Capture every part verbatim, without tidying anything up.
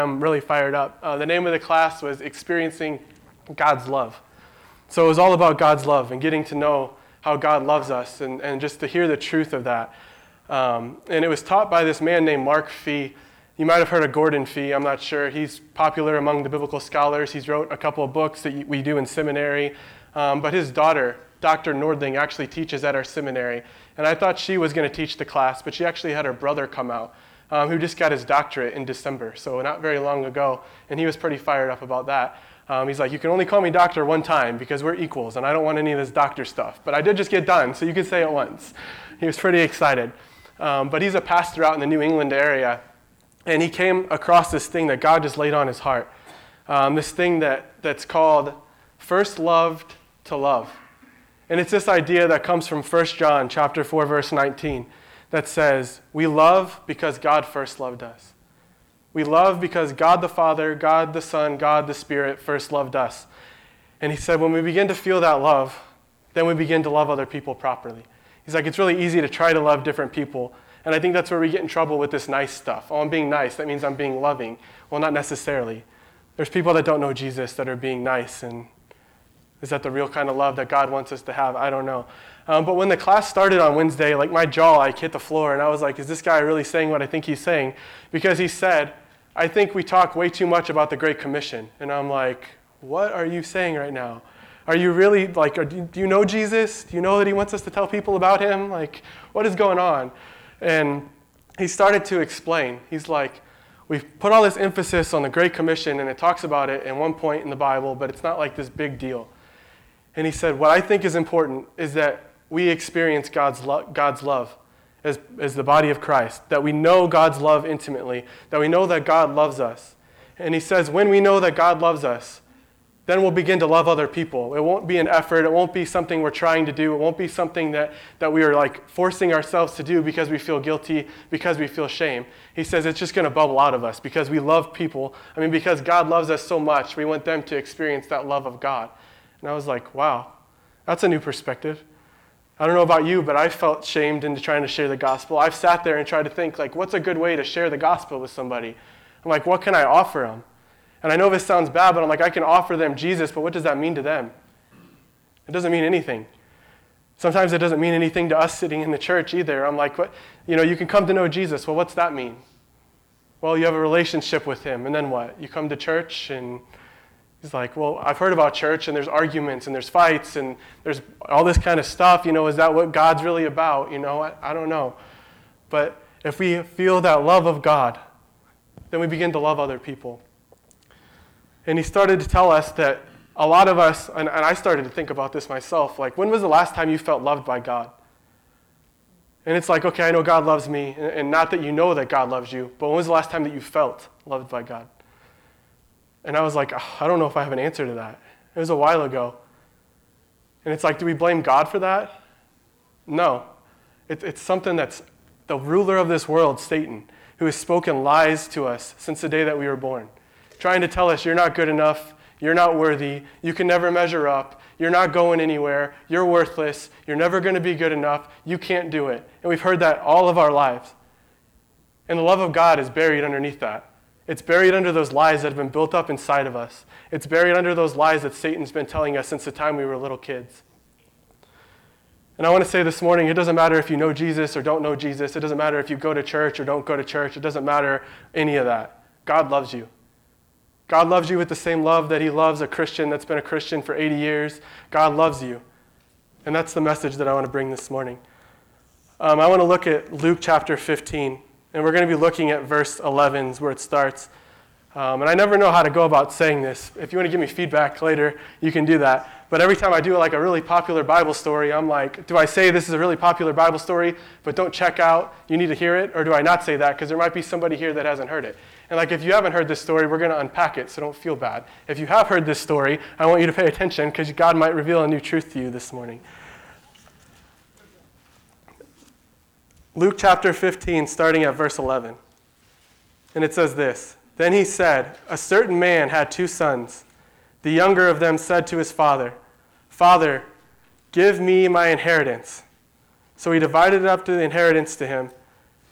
I'm really fired up. Uh, the name of the class was Experiencing God's Love. So it was all about God's love and getting to know how God loves us and, and just to hear the truth of that. Um, and it was taught by this man named Mark Fee. You might have heard of Gordon Fee, I'm not sure. He's popular among the biblical scholars. He's wrote a couple of books that we do in seminary. Um, but his daughter, Doctor Nordling, actually teaches at our seminary. And I thought she was going to teach the class, but she actually had her brother come out. Um, who just got his doctorate in December, so not very long ago, and he was pretty fired up about that. Um, he's like, you can only call me doctor one time because we're equals, and I don't want any of this doctor stuff. But I did just get done, so you can say it once. He was pretty excited. Um, but he's a pastor out in the New England area, and he came across this thing that God just laid on his heart, um, this thing that, that's called first loved to love. And it's this idea that comes from First John chapter four, verse nineteen. That says, we love because God first loved us. We love because God the Father, God the Son, God the Spirit first loved us. And he said, when we begin to feel that love, then we begin to love other people properly. He's like, it's really easy to try to love different people. And I think that's where we get in trouble with this nice stuff. Oh, I'm being nice. That means I'm being loving. Well, not necessarily. There's people that don't know Jesus that are being nice. And is that the real kind of love that God wants us to have? I don't know. Um, but when the class started on Wednesday, like my jaw like hit the floor, and I was like, is this guy really saying what I think he's saying? Because he said, I think we talk way too much about the Great Commission. And I'm like, what are you saying right now? Are you really, like, are, do you know Jesus? Do you know that he wants us to tell people about him? Like, what is going on? And he started to explain. He's like, we've put all this emphasis on the Great Commission, and it talks about it in one point in the Bible, but it's not like this big deal. And he said, what I think is important is that we experience God's, lo- God's love as, as the body of Christ, that we know God's love intimately, that we know that God loves us. And he says, when we know that God loves us, then we'll begin to love other people. It won't be an effort. It won't be something we're trying to do. It won't be something that, that we are like forcing ourselves to do because we feel guilty, because we feel shame. He says it's just going to bubble out of us because we love people. I mean, because God loves us so much, we want them to experience that love of God. And I was like, wow, that's a new perspective. I don't know about you, but I felt shamed into trying to share the gospel. I've sat there and tried to think, like, what's a good way to share the gospel with somebody? I'm like, what can I offer them? And I know this sounds bad, but I'm like, I can offer them Jesus, but what does that mean to them? It doesn't mean anything. Sometimes it doesn't mean anything to us sitting in the church either. I'm like, what? You know, you can come to know Jesus. Well, what's that mean? Well, you have a relationship with him, and then what? You come to church, and he's like, well, I've heard about church, and there's arguments, and there's fights, and there's all this kind of stuff. You know, is that what God's really about? You know, I, I don't know. But if we feel that love of God, then we begin to love other people. And he started to tell us that a lot of us, and, and I started to think about this myself, like, when was the last time you felt loved by God? And it's like, okay, I know God loves me, and, and not that you know that God loves you, but when was the last time that you felt loved by God? And I was like, oh, I don't know if I have an answer to that. It was a while ago. And it's like, do we blame God for that? No. It, it's something that's the ruler of this world, Satan, who has spoken lies to us since the day that we were born, trying to tell us you're not good enough, you're not worthy, you can never measure up, you're not going anywhere, you're worthless, you're never going to be good enough, you can't do it. And we've heard that all of our lives. And the love of God is buried underneath that. It's buried under those lies that have been built up inside of us. It's buried under those lies that Satan's been telling us since the time we were little kids. And I want to say this morning, it doesn't matter if you know Jesus or don't know Jesus. It doesn't matter if you go to church or don't go to church. It doesn't matter any of that. God loves you. God loves you with the same love that he loves a Christian that's been a Christian for eighty years. God loves you. And that's the message that I want to bring this morning. Um, I want to look at Luke chapter fifteen. And we're going to be looking at verse eleven is where it starts. Um, and I never know how to go about saying this. If you want to give me feedback later, you can do that. But every time I do like a really popular Bible story, I'm like, do I say this is a really popular Bible story, but don't check out, you need to hear it? Or do I not say that? Because there might be somebody here that hasn't heard it. And like, if you haven't heard this story, we're going to unpack it, so don't feel bad. If you have heard this story, I want you to pay attention because God might reveal a new truth to you this morning. Luke chapter fifteen, starting at verse eleven. And it says this, then he said, a certain man had two sons. The younger of them said to his father, Father, give me my inheritance. So he divided up the inheritance to him.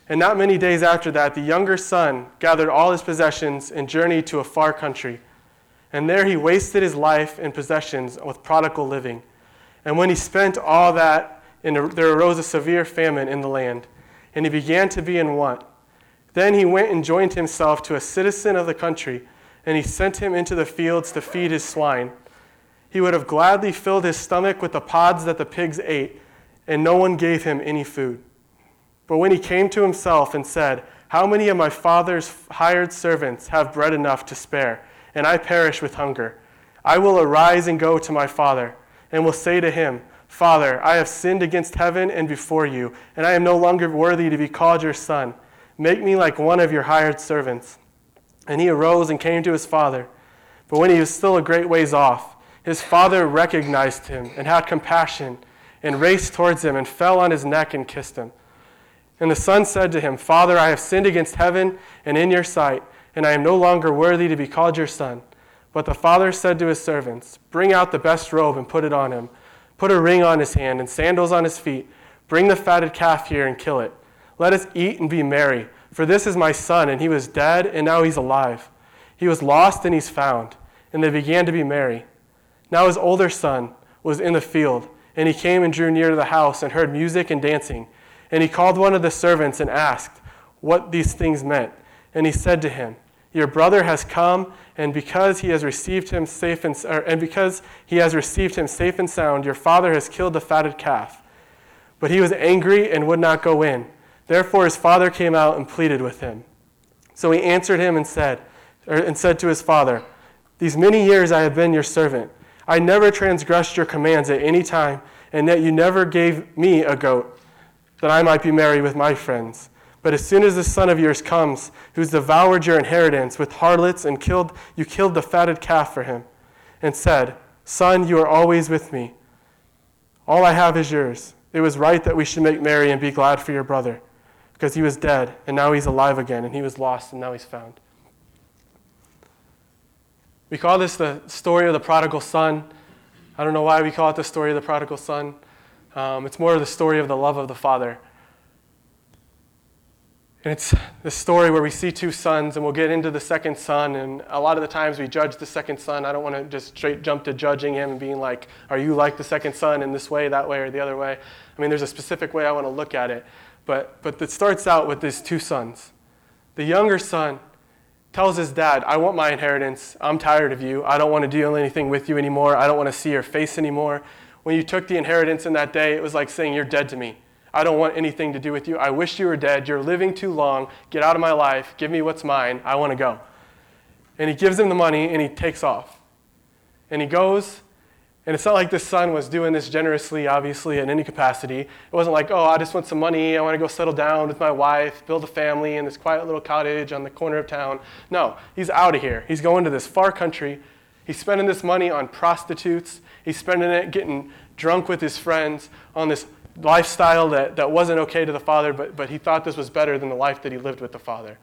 And not many days after that, the younger son gathered all his possessions and journeyed to a far country. And there he wasted his life and possessions with prodigal living. And when he spent all that, there arose a severe famine in the land, and he began to be in want. Then he went and joined himself to a citizen of the country, and he sent him into the fields to feed his swine. He would have gladly filled his stomach with the pods that the pigs ate, and no one gave him any food. But when he came to himself and said, "How many of my father's hired servants have bread enough to spare, and I perish with hunger? I will arise and go to my father, and will say to him, 'Father, I have sinned against heaven and before you, and I am no longer worthy to be called your son. Make me like one of your hired servants.' And he arose and came to his father. But when he was still a great ways off, his father recognized him and had compassion, and raced towards him and fell on his neck and kissed him. And the son said to him, 'Father, I have sinned against heaven and in your sight, and I am no longer worthy to be called your son.' But the father said to his servants, 'Bring out the best robe and put it on him. Put a ring on his hand and sandals on his feet. Bring the fatted calf here and kill it. Let us eat and be merry. For this is my son, and he was dead, and now he's alive. He was lost, and he's found.' And they began to be merry. Now his older son was in the field, and he came and drew near to the house and heard music and dancing. And he called one of the servants and asked what these things meant. And he said to him, 'Your brother has come, and because he has received him safe and, or, and because he has received him safe and sound, your father has killed the fatted calf.' But he was angry and would not go in. Therefore his father came out and pleaded with him. So he answered him and said, or, and said to his father, 'These many years I have been your servant. I never transgressed your commands at any time, and yet you never gave me a goat, that I might be merry with my friends. But as soon as this son of yours comes, who's devoured your inheritance with harlots, and killed, you killed the fatted calf for him, and said, Son, you are always with me. All I have is yours. It was right that we should make merry and be glad for your brother, because he was dead, and now he's alive again, and he was lost, and now he's found.'" We call this the story of the prodigal son. I don't know why we call it the story of the prodigal son. Um, it's more of the story of the love of the Father. And it's the story where we see two sons, and we'll get into the second son, and a lot of the times we judge the second son. I don't want to just straight jump to judging him and being like, are you like the second son in this way, that way, or the other way? I mean, there's a specific way I want to look at it. But, but it starts out with these two sons. The younger son tells his dad, "I want my inheritance. I'm tired of you. I don't want to do anything with you anymore. I don't want to see your face anymore. When you took the inheritance in that day, it was like saying, you're dead to me. I don't want anything to do with you. I wish you were dead. You're living too long. Get out of my life. Give me what's mine. I want to go." And he gives him the money, and he takes off. And he goes, and it's not like this son was doing this generously, obviously, in any capacity. It wasn't like, oh, I just want some money. I want to go settle down with my wife, build a family in this quiet little cottage on the corner of town. No, he's out of here. He's going to this far country. He's spending this money on prostitutes. He's spending it getting drunk with his friends on this lifestyle that, that wasn't okay to the father, but, but he thought this was better than the life that he lived with the father.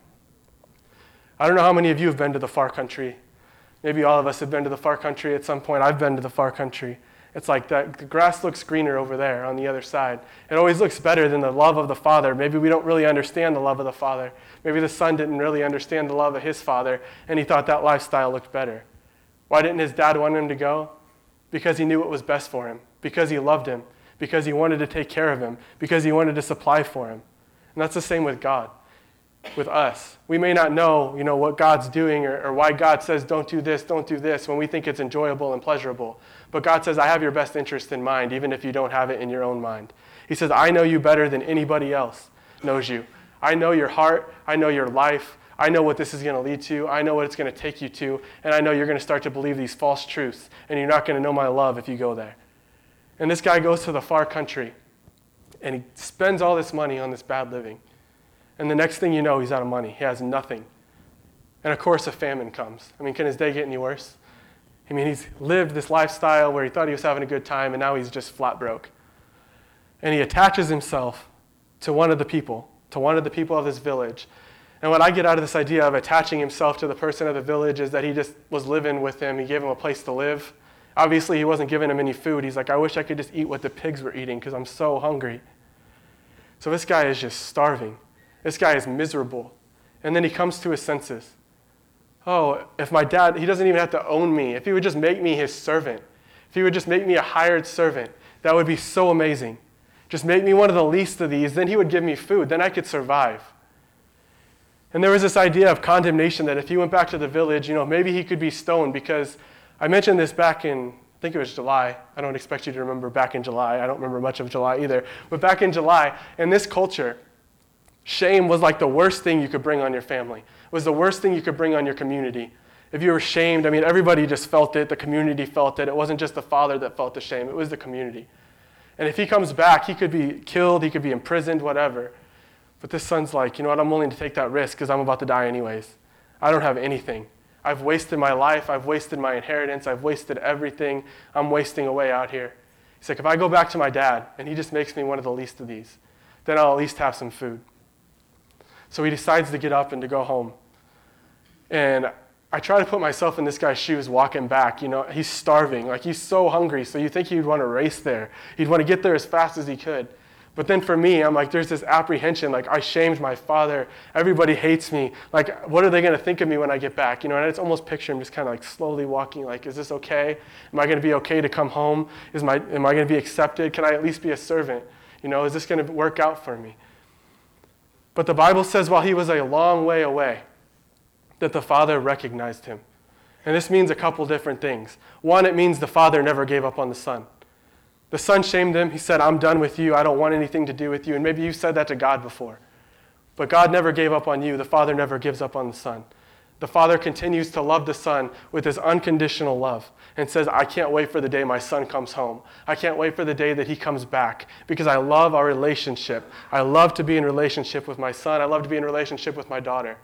I don't know how many of you have been to the far country. Maybe all of us have been to the far country at some point. I've been to the far country. It's like that, the grass looks greener over there on the other side. It always looks better than the love of the Father. Maybe we don't really understand the love of the Father. Maybe the son didn't really understand the love of his father, and he thought that lifestyle looked better. Why didn't his dad want him to go? Because he knew what was best for him, because he loved him, because he wanted to take care of him, because he wanted to supply for him. And that's the same with God, with us. We may not know, you know, what God's doing or, or why God says don't do this, don't do this, when we think it's enjoyable and pleasurable. But God says, I have your best interest in mind, even if you don't have it in your own mind. He says, I know you better than anybody else knows you. I know your heart. I know your life. I know what this is going to lead to. I know what it's going to take you to. And I know you're going to start to believe these false truths. And you're not going to know my love if you go there. And this guy goes to the far country. And he spends all this money on this bad living. And the next thing you know, he's out of money. He has nothing. And of course, a famine comes. I mean, can his day get any worse? I mean, he's lived this lifestyle where he thought he was having a good time, and now he's just flat broke. And he attaches himself to one of the people, to one of the people of this village. And what I get out of this idea of attaching himself to the person of the village is that he just was living with him. He gave him a place to live. Obviously, he wasn't giving him any food. He's like, I wish I could just eat what the pigs were eating because I'm so hungry. So this guy is just starving. This guy is miserable. And then he comes to his senses. Oh, if my dad, he doesn't even have to own me. If he would just make me his servant, if he would just make me a hired servant, that would be so amazing. Just make me one of the least of these, then he would give me food, then I could survive. And there was this idea of condemnation that if he went back to the village, you know, maybe he could be stoned, because I mentioned this back in, I think it was July. I don't expect you to remember back in July. I don't remember much of July either. But back in July, in this culture, shame was like the worst thing you could bring on your family. It was the worst thing you could bring on your community. If you were shamed, I mean, everybody just felt it. The community felt it. It wasn't just the father that felt the shame. It was the community. And if he comes back, he could be killed. He could be imprisoned, whatever. But this son's like, you know what, I'm willing to take that risk because I'm about to die anyways. I don't have anything. I've wasted my life. I've wasted my inheritance. I've wasted everything. I'm wasting away out here. He's like, if I go back to my dad and he just makes me one of the least of these, then I'll at least have some food. So he decides to get up and to go home. And I try to put myself in this guy's shoes walking back. You know, he's starving. Like, he's so hungry. So you think he'd want to race there. He'd want to get there as fast as he could. But then for me, I'm like, there's this apprehension. Like, I shamed my father. Everybody hates me. Like, what are they going to think of me when I get back? You know, and I just almost picture him just kind of like slowly walking. Like, is this okay? Am I going to be okay to come home? Is my, am I going to be accepted? Can I at least be a servant? You know, is this going to work out for me? But the Bible says while he was a long way away, that the father recognized him. And this means a couple different things. One, it means the father never gave up on the son. The son shamed him. He said, I'm done with you. I don't want anything to do with you. And maybe you've said that to God before. But God never gave up on you. The father never gives up on the son. The father continues to love the son with his unconditional love and says, I can't wait for the day my son comes home. I can't wait for the day that he comes back because I love our relationship. I love to be in relationship with my son. I love to be in relationship with my daughter.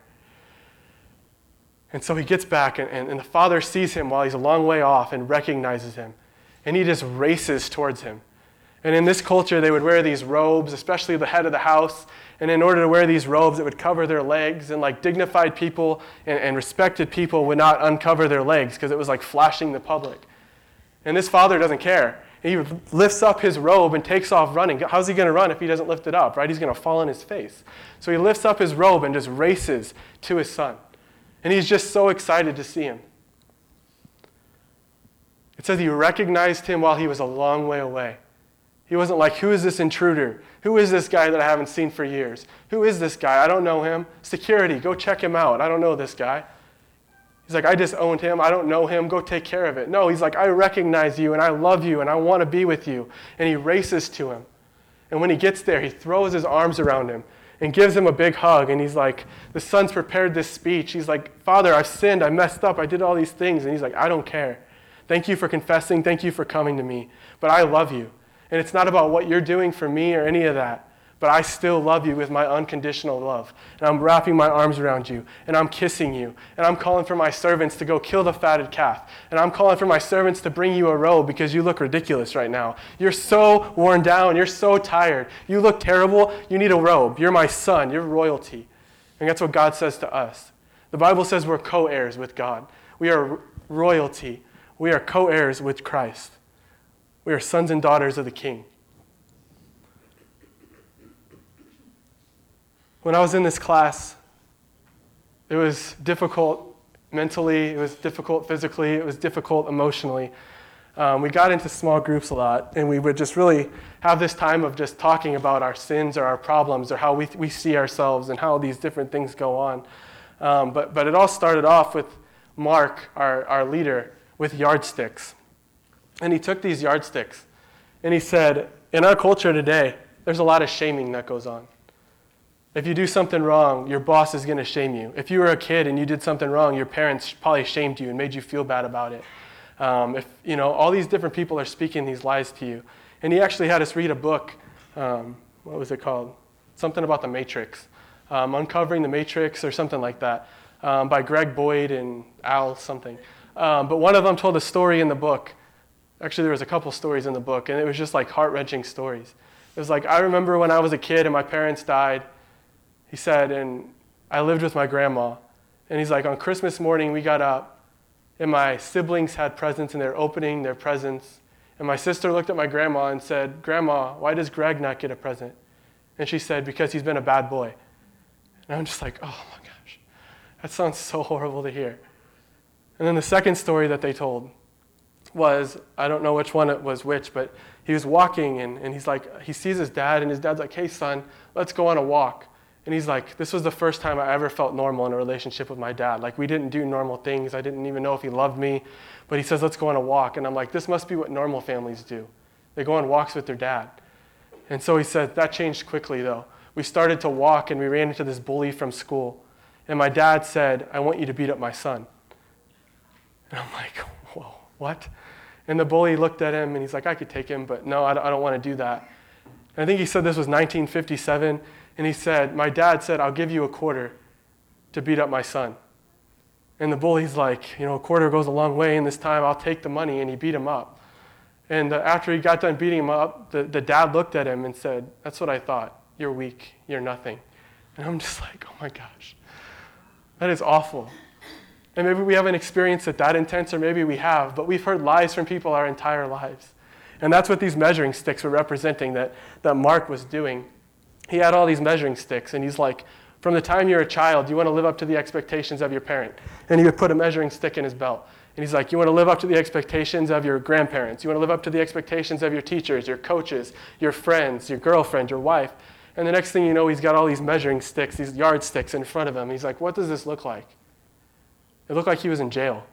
And so he gets back, and, and, and the father sees him while he's a long way off and recognizes him. And he just races towards him. And in this culture, they would wear these robes, especially the head of the house. And in order to wear these robes, it would cover their legs. And like dignified people and, and respected people would not uncover their legs because it was like flashing the public. And this father doesn't care. He lifts up his robe and takes off running. How's he going to run if he doesn't lift it up, right? He's going to fall on his face. So he lifts up his robe and just races to his son. And he's just so excited to see him. It says he recognized him while he was a long way away. He wasn't like, who is this intruder? Who is this guy that I haven't seen for years? Who is this guy? I don't know him. Security, go check him out. I don't know this guy. He's like, I disowned him. I don't know him. Go take care of it. No, he's like, I recognize you and I love you and I want to be with you. And he races to him. And when he gets there, he throws his arms around him and gives him a big hug. And he's like, the son's prepared this speech. He's like, Father, I've sinned. I messed up. I did all these things. And he's like, I don't care. Thank you for confessing. Thank you for coming to me. But I love you. And it's not about what you're doing for me or any of that. But I still love you with my unconditional love. And I'm wrapping my arms around you. And I'm kissing you. And I'm calling for my servants to go kill the fatted calf. And I'm calling for my servants to bring you a robe because you look ridiculous right now. You're so worn down. You're so tired. You look terrible. You need a robe. You're my son. You're royalty. And that's what God says to us. The Bible says we're co-heirs with God. We are royalty. We are co-heirs with Christ. We are sons and daughters of the King. When I was in this class, it was difficult mentally, it was difficult physically, it was difficult emotionally. Um, we got into small groups a lot, and we would just really have this time of just talking about our sins or our problems or how we, we see ourselves and how these different things go on. Um, but, but it all started off with Mark, our, our leader, with yardsticks. And he took these yardsticks and he said, in our culture today, there's a lot of shaming that goes on. If you do something wrong, your boss is going to shame you. If you were a kid and you did something wrong, your parents probably shamed you and made you feel bad about it. Um, if you know, all these different people are speaking these lies to you. And he actually had us read a book. Um, what was it called? Something about the Matrix. Um, Uncovering the Matrix or something like that, um, by Greg Boyd and Al something. Um, but one of them told a story in the book. Actually, there was a couple stories in the book, and it was just like heart-wrenching stories. It was like, I remember when I was a kid and my parents died, he said, and I lived with my grandma. And he's like, on Christmas morning, we got up, and my siblings had presents, and they were opening their presents. And my sister looked at my grandma and said, Grandma, why does Greg not get a present? And she said, because he's been a bad boy. And I'm just like, oh my gosh, that sounds so horrible to hear. And then the second story that they told was, I don't know which one it was which, but he was walking and, and he's like, he sees his dad and his dad's like, hey son, let's go on a walk. And he's like, this was the first time I ever felt normal in a relationship with my dad. Like we didn't do normal things. I didn't even know if he loved me. But he says, let's go on a walk. And I'm like, this must be what normal families do. They go on walks with their dad. And so he said, that changed quickly though. We started to walk and we ran into this bully from school. And my dad said, I want you to beat up my son. And I'm like, whoa, what? And the bully looked at him and he's like, I could take him, but no, I don't want to do that. And I think he said this was nineteen fifty-seven. And he said, my dad said, I'll give you a quarter to beat up my son. And the bully's like, you know, a quarter goes a long way in this time. I'll take the money. And he beat him up. And uh, after he got done beating him up, the, the dad looked at him and said, that's what I thought. You're weak. You're nothing. And I'm just like, oh my gosh, that is awful. And maybe we haven't experienced it that intense, or maybe we have, but we've heard lies from people our entire lives. And that's what these measuring sticks were representing that, that Mark was doing. He had all these measuring sticks, and he's like, from the time you're a child, you want to live up to the expectations of your parent. And he would put a measuring stick in his belt. And he's like, you want to live up to the expectations of your grandparents. You want to live up to the expectations of your teachers, your coaches, your friends, your girlfriend, your wife. And the next thing you know, he's got all these measuring sticks, these yardsticks in front of him. He's like, what does this look like? It looked like he was in jail.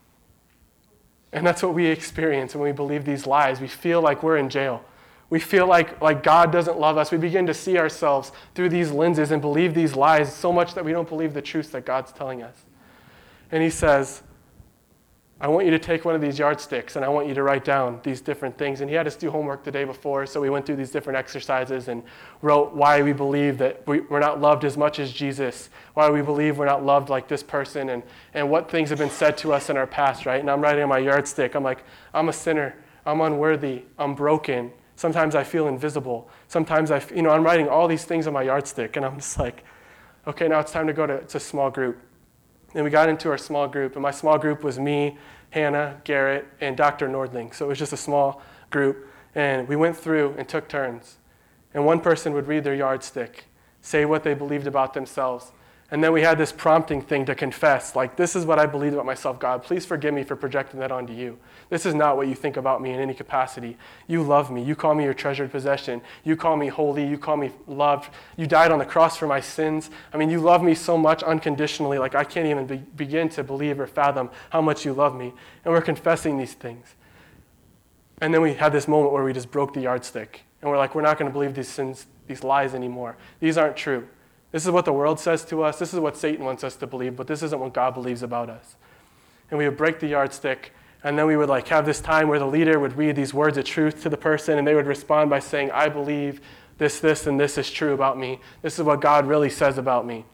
And that's what we experience when we believe these lies. We feel like we're in jail. We feel like, like God doesn't love us. We begin to see ourselves through these lenses and believe these lies so much that we don't believe the truths that God's telling us. And he says, I want you to take one of these yardsticks and I want you to write down these different things. And he had us do homework the day before, so we went through these different exercises and wrote why we believe that we, we're not loved as much as Jesus, why we believe we're not loved like this person, and, and what things have been said to us in our past, right? And I'm writing on my yardstick, I'm like, I'm a sinner, I'm unworthy, I'm broken. Sometimes I feel invisible. Sometimes I, you know, I'm writing all these things on my yardstick, and I'm just like, okay, now it's time to go to, to small group. And we got into our small group, and my small group was me, Hannah, Garrett, and Doctor Nordling. So it was just a small group, and we went through and took turns. And one person would read their yardstick, say what they believed about themselves. And then we had this prompting thing to confess, like, this is what I believed about myself, God. Please forgive me for projecting that onto you. This is not what you think about me in any capacity. You love me. You call me your treasured possession. You call me holy. You call me loved. You died on the cross for my sins. I mean, you love me so much unconditionally, like I can't even be- begin to believe or fathom how much you love me. And we're confessing these things. And then we had this moment where we just broke the yardstick. And we're like, we're not going to believe these sins, these lies anymore. These aren't true. This is what the world says to us. This is what Satan wants us to believe, but this isn't what God believes about us. And we would break the yardstick, and then we would like have this time where the leader would read these words of truth to the person, and they would respond by saying, I believe this, this, and this is true about me. This is what God really says about me.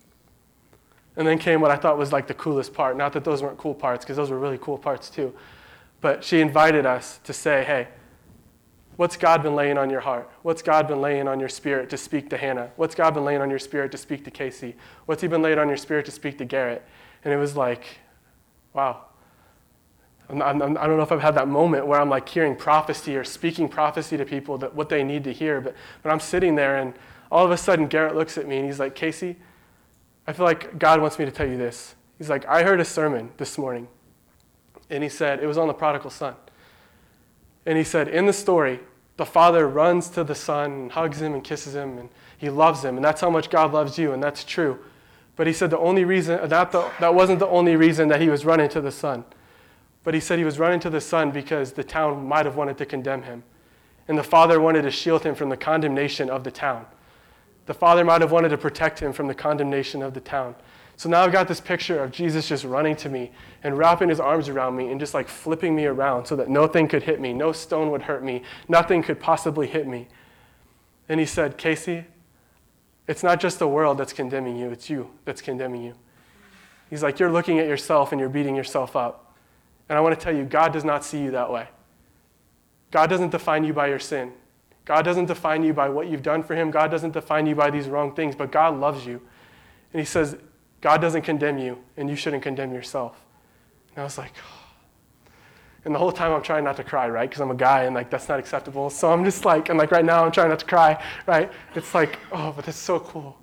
And then came what I thought was like the coolest part. Not that those weren't cool parts, because those were really cool parts too. But she invited us to say, hey, what's God been laying on your heart? What's God been laying on your spirit to speak to Hannah? What's God been laying on your spirit to speak to Casey? What's he been laying on your spirit to speak to Garrett? And it was like, wow. I'm, I'm, I don't know if I've had that moment where I'm like hearing prophecy or speaking prophecy to people, that what they need to hear, but, but I'm sitting there and all of a sudden Garrett looks at me and he's like, Casey, I feel like God wants me to tell you this. He's like, I heard a sermon this morning, and he said, it was on the prodigal son. And he said, in the story, the father runs to the son and hugs him and kisses him, and he loves him, and that's how much God loves you, and that's true. But he said the only reason, that, the, that wasn't the only reason that he was running to the son. But he said he was running to the son because the town might have wanted to condemn him. And the father wanted to shield him from the condemnation of the town. The father might have wanted to protect him from the condemnation of the town. So now I've got this picture of Jesus just running to me and wrapping his arms around me and just like flipping me around so that nothing could hit me, no stone would hurt me, nothing could possibly hit me. And he said, Casey, it's not just the world that's condemning you, it's you that's condemning you. He's like, you're looking at yourself and you're beating yourself up. And I want to tell you, God does not see you that way. God doesn't define you by your sin. God doesn't define you by what you've done for him. God doesn't define you by these wrong things, but God loves you. And he says, God doesn't condemn you, and you shouldn't condemn yourself. And I was like, oh. And the whole time I'm trying not to cry, right? Because I'm a guy, and like that's not acceptable. So I'm just like, and like right now I'm trying not to cry, right? It's like, oh, but that's so cool.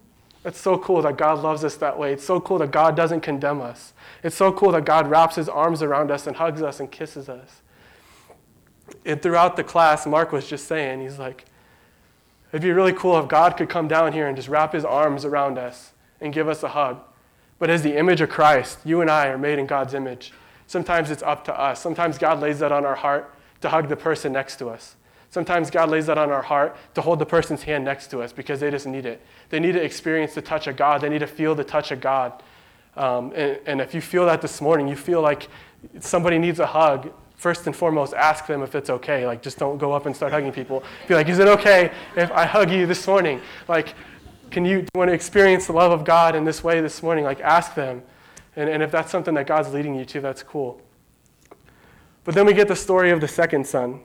It's so cool that God loves us that way. It's so cool that God doesn't condemn us. It's so cool that God wraps his arms around us and hugs us and kisses us. And throughout the class, Mark was just saying, he's like, it'd be really cool if God could come down here and just wrap his arms around us and give us a hug. But as the image of Christ, you and I are made in God's image. Sometimes it's up to us. Sometimes God lays that on our heart to hug the person next to us. Sometimes God lays that on our heart to hold the person's hand next to us because they just need it. They need to experience the touch of God. They need to feel the touch of God. Um, and, and if you feel that this morning, you feel like somebody needs a hug, first and foremost, ask them if it's okay. Like, just don't go up and start hugging people. Be like, is it okay if I hug you this morning? Like, can you, do you want to experience the love of God in this way this morning? Like, ask them. And, and if that's something that God's leading you to, that's cool. But then we get the story of the second son.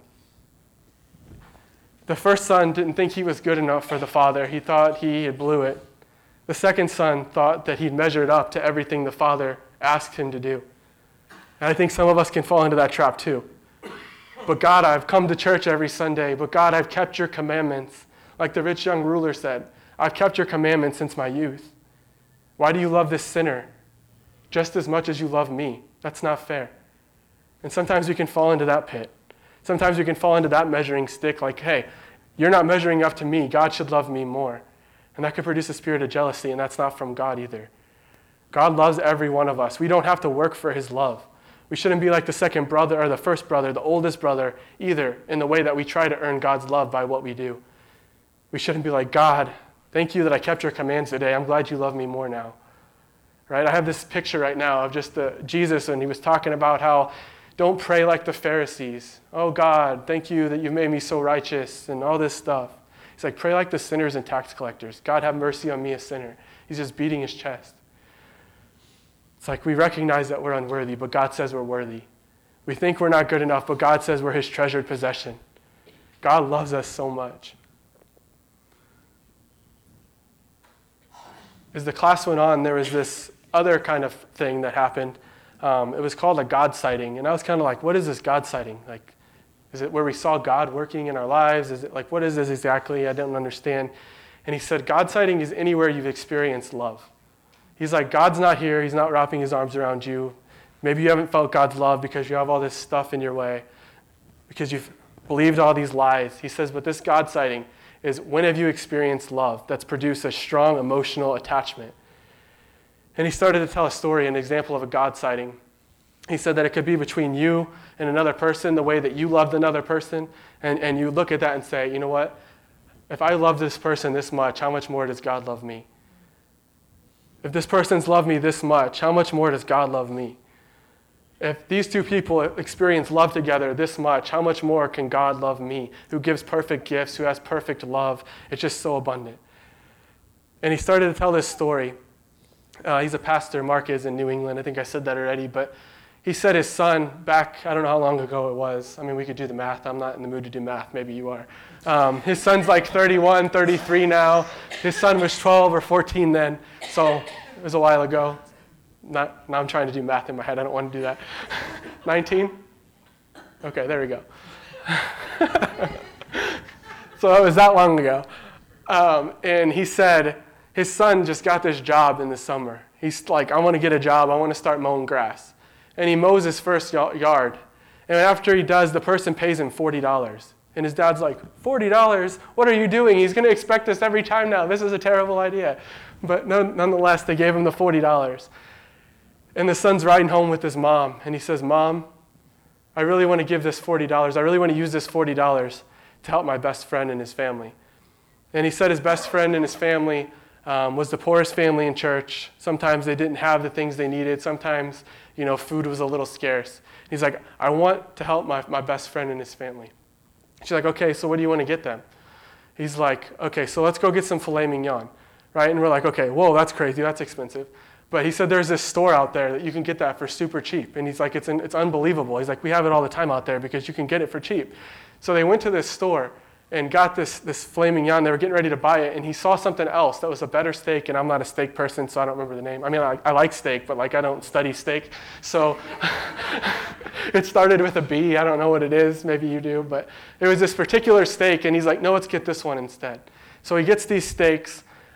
The first son didn't think he was good enough for the father. He thought he had blew it. The second son thought that he'd measured up to everything the father asked him to do. And I think some of us can fall into that trap too. But God, I've come to church every Sunday. But God, I've kept your commandments. Like the rich young ruler said, I've kept your commandments since my youth. Why do you love this sinner just as much as you love me? That's not fair. And sometimes we can fall into that pit. Sometimes we can fall into that measuring stick like, hey, you're not measuring up to me. God should love me more. And that could produce a spirit of jealousy, and that's not from God either. God loves every one of us. We don't have to work for his love. We shouldn't be like the second brother or the first brother, the oldest brother either, in the way that we try to earn God's love by what we do. We shouldn't be like, God, thank you that I kept your commands today. I'm glad you love me more now. Right? I have this picture right now of just the Jesus, and he was talking about how don't pray like the Pharisees. Oh, God, thank you that you've made me so righteous and all this stuff. He's like, pray like the sinners and tax collectors. God, have mercy on me, a sinner. He's just beating his chest. It's like we recognize that we're unworthy, but God says we're worthy. We think we're not good enough, but God says we're his treasured possession. God loves us so much. As the class went on, there was this other kind of thing that happened. Um, it was called a God sighting. And I was kind of like, what is this God sighting? Like, is it where we saw God working in our lives? Is it like, what is this exactly? I didn't understand. And he said, God sighting is anywhere you've experienced love. He's like, God's not here. He's not wrapping his arms around you. Maybe you haven't felt God's love because you have all this stuff in your way, because you've believed all these lies. He says, but this God sighting is when have you experienced love that's produced a strong emotional attachment? And he started to tell a story, an example of a God sighting. He said that it could be between you and another person, the way that you loved another person, and, and you look at that and say, you know what? If I love this person this much, how much more does God love me? If this person's loved me this much, how much more does God love me? If these two people experience love together this much, how much more can God love me, who gives perfect gifts, who has perfect love? It's just so abundant. And he started to tell this story. Uh, he's a pastor, Mark is in New England. I think I said that already, but he said his son back, I don't know how long ago it was. I mean, we could do the math. I'm not in the mood to do math. Maybe you are. Um, his son's like thirty-one, thirty-three now. His son was twelve or fourteen then, so it was a while ago. Not, now I'm trying to do math in my head. I don't want to do that. nineteen? Okay, there we go. So it was that long ago. Um, and he said his son just got this job in the summer. He's like, I want to get a job. I want to start mowing grass. And he mows his first yard. And after he does, the person pays him forty dollars. And his dad's like, forty dollars? What are you doing? He's going to expect this every time now. This is a terrible idea. But nonetheless, they gave him the forty dollars. And the son's riding home with his mom. And he says, Mom, I really want to give this forty dollars. I really want to use this forty dollars to help my best friend and his family. And he said his best friend and his family um, was the poorest family in church. Sometimes they didn't have the things they needed. Sometimes, you know, food was a little scarce. He's like, I want to help my, my best friend and his family. She's like, okay, so what do you want to get them? He's like, okay, so let's go get some filet mignon, right? And we're like, okay, whoa, that's crazy, that's expensive. But he said there's this store out there that you can get that for super cheap. And he's like, it's, it's unbelievable. He's like, we have it all the time out there because you can get it for cheap. So they went to this store and got this, this filet mignon. They were getting ready to buy it, and he saw something else that was a better steak, and I'm not a steak person, so I don't remember the name. I mean, I, I like steak, but like I don't study steak. So it started with a B. I don't know what it is. Maybe you do. But it was this particular steak, and he's like, no, let's get this one instead. So he gets these steaks,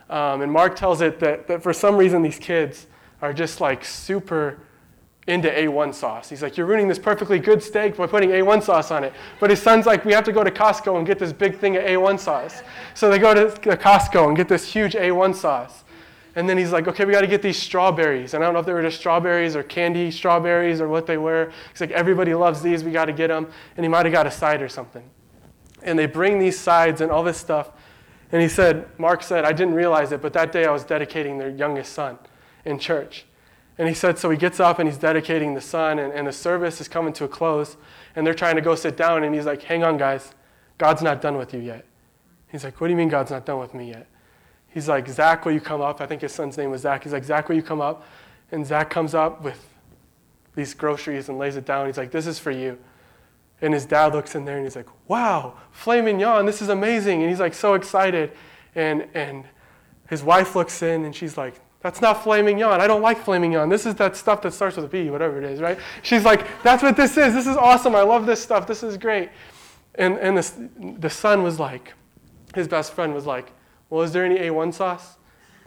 Um, and Mark tells it that, that for some reason these kids are just like super into A one sauce. He's like, you're ruining this perfectly good steak by putting A one sauce on it. But his son's like, we have to go to Costco and get this big thing of A one sauce. So they go to Costco and get this huge A one sauce. And then he's like, okay, we got to get these strawberries. And I don't know if they were just strawberries or candy strawberries or what they were. He's like, everybody loves these. We got to get them. And he might have got a side or something. And they bring these sides and all this stuff. And he said, Mark said, I didn't realize it, but that day I was dedicating their youngest son in church. And he said, so he gets up and he's dedicating the son, and, and the service is coming to a close. And they're trying to go sit down. And he's like, hang on, guys. God's not done with you yet. He's like, what do you mean God's not done with me yet? He's like, Zach, will you come up? I think his son's name was Zach. He's like, Zach, will you come up? And Zach comes up with these groceries and lays it down. He's like, this is for you. And his dad looks in there and he's like, wow, filet mignon, this is amazing. And he's like so excited. And and his wife looks in and she's like, that's not filet mignon. I don't like filet mignon. This is that stuff that starts with a B, whatever it is, right? She's like, that's what this is. This is awesome. I love this stuff. This is great. And and the, the son was like, his best friend was like, well, is there any A one sauce?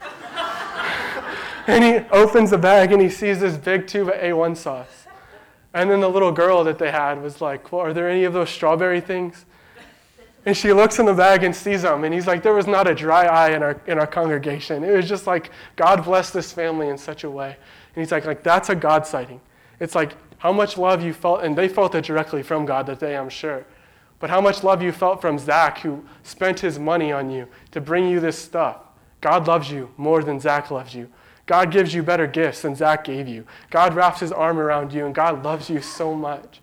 And he opens the bag and he sees this big tube of A one sauce. And then the little girl that they had was like, well, are there any of those strawberry things? And she looks in the bag and sees them. And he's like, there was not a dry eye in our in our congregation. It was just like, God blessed this family in such a way. And he's like, like that's a God sighting. It's like how much love you felt, and they felt it directly from God that day, I'm sure. But how much love you felt from Zach, who spent his money on you to bring you this stuff. God loves you more than Zach loves you. God gives you better gifts than Zach gave you. God wraps his arm around you, and God loves you so much.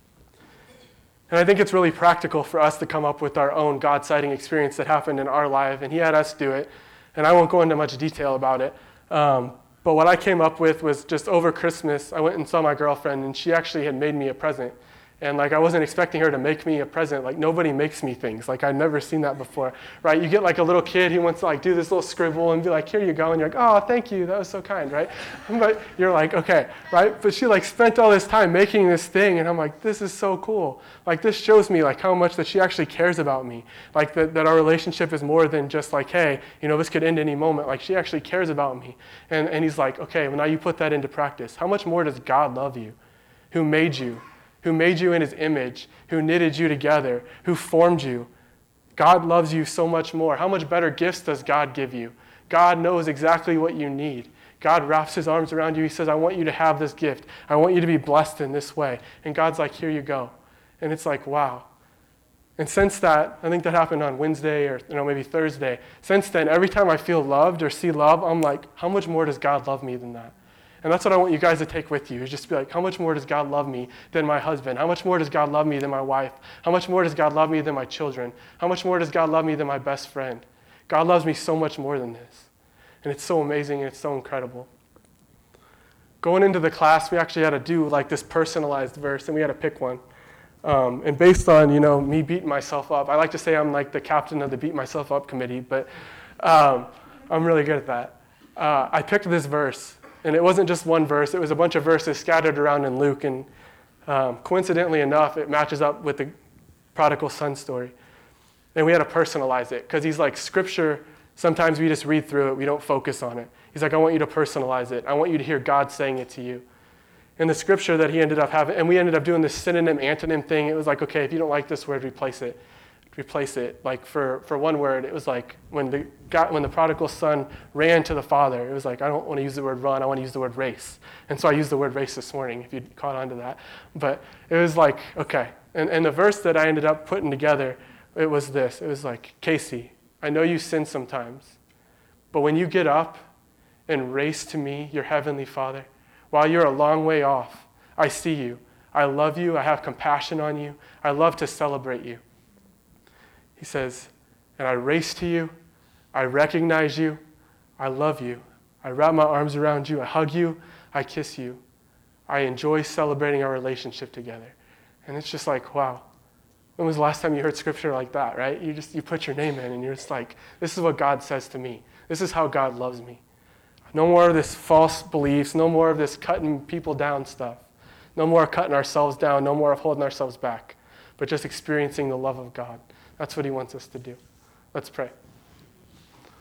And I think it's really practical for us to come up with our own God-sighting experience that happened in our life, and he had us do it. And I won't go into much detail about it. Um, but what I came up with was just over Christmas, I went and saw my girlfriend, and she actually had made me a present. And like I wasn't expecting her to make me a present. Like nobody makes me things. Like I'd never seen that before, right? You get like a little kid who wants to like do this little scribble and be like, here you go. And you're like, oh, thank you. That was so kind, right? But you're like, okay, right? But she like spent all this time making this thing. And I'm like, this is so cool. Like this shows me like how much that she actually cares about me. Like that, that our relationship is more than just like, hey, you know, this could end any moment. Like she actually cares about me. And, and he's like, okay, well now you put that into practice. How much more does God love you, who made you? Who made you in his image, who knitted you together, who formed you. God loves you so much more. How much better gifts does God give you? God knows exactly what you need. God wraps his arms around you. He says, I want you to have this gift. I want you to be blessed in this way. And God's like, here you go. And it's like, wow. And since that, I think that happened on Wednesday or you know maybe Thursday. Since then, every time I feel loved or see love, I'm like, how much more does God love me than that? And that's what I want you guys to take with you, is just be like, how much more does God love me than my husband? How much more does God love me than my wife? How much more does God love me than my children? How much more does God love me than my best friend? God loves me so much more than this. And it's so amazing and it's so incredible. Going into the class, we actually had to do like this personalized verse, and we had to pick one. Um, and based on, you know, me beating myself up, I like to say I'm like the captain of the Beat Myself Up committee, but um, I'm really good at that. Uh, I picked this verse. And it wasn't just one verse. It was a bunch of verses scattered around in Luke. And um, coincidentally enough, it matches up with the prodigal son story. And we had to personalize it. Because he's like, Scripture, sometimes we just read through it. We don't focus on it. He's like, I want you to personalize it. I want you to hear God saying it to you. And the Scripture that he ended up having, and we ended up doing this synonym, antonym thing. It was like, okay, if you don't like this word, replace it. Replace it. Like for, for one word, it was like when the God, when the prodigal son ran to the father, it was like, I don't want to use the word run, I want to use the word race. And so I used the word race this morning, if you caught on to that. But it was like, okay. And, and the verse that I ended up putting together, it was this. It was like, Casey, I know you sin sometimes, but when you get up and race to me, your heavenly Father, while you're a long way off, I see you. I love you. I have compassion on you. I love to celebrate you. He says, and I race to you, I recognize you, I love you, I wrap my arms around you, I hug you, I kiss you. I enjoy celebrating our relationship together. And it's just like, wow. When was the last time you heard Scripture like that, right? You just, you put your name in and you're just like, this is what God says to me. This is how God loves me. No more of this false beliefs, no more of this cutting people down stuff. No more cutting ourselves down, no more of holding ourselves back, but just experiencing the love of God. That's what he wants us to do. Let's pray.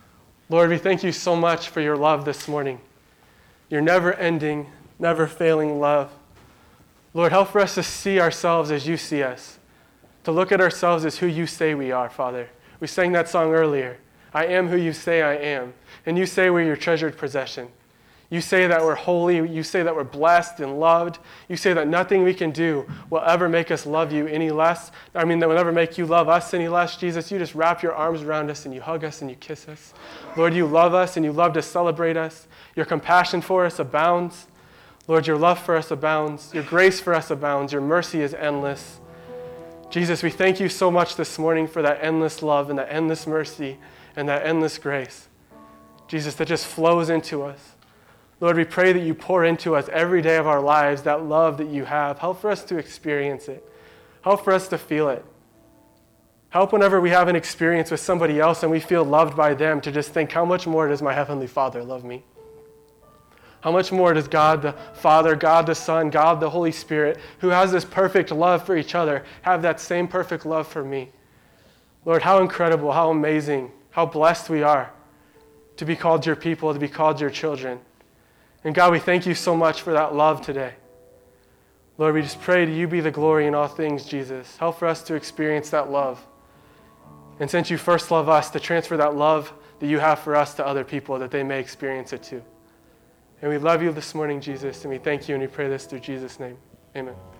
Lord, we thank you so much for your love this morning, your never-ending, never-failing love. Lord, help for us to see ourselves as you see us, to look at ourselves as who you say we are, Father. We sang that song earlier. I am who you say I am. And you say we're your treasured possession. You say that we're holy. You say that we're blessed and loved. You say that nothing we can do will ever make us love you any less. I mean, that will never make you love us any less. Jesus, you just wrap your arms around us and you hug us and you kiss us. Lord, you love us and you love to celebrate us. Your compassion for us abounds. Lord, your love for us abounds. Your grace for us abounds. Your mercy is endless. Jesus, we thank you so much this morning for that endless love and that endless mercy and that endless grace. Jesus, that just flows into us. Lord, we pray that you pour into us every day of our lives that love that you have. Help for us to experience it. Help for us to feel it. Help whenever we have an experience with somebody else and we feel loved by them to just think, how much more does my Heavenly Father love me? How much more does God the Father, God the Son, God the Holy Spirit, who has this perfect love for each other, have that same perfect love for me? Lord, how incredible, how amazing, how blessed we are to be called your people, to be called your children. And God, we thank you so much for that love today. Lord, we just pray to you be the glory in all things, Jesus. Help for us to experience that love. And since you first love us, to transfer that love that you have for us to other people, that they may experience it too. And we love you this morning, Jesus, and we thank you and we pray this through Jesus' name. Amen.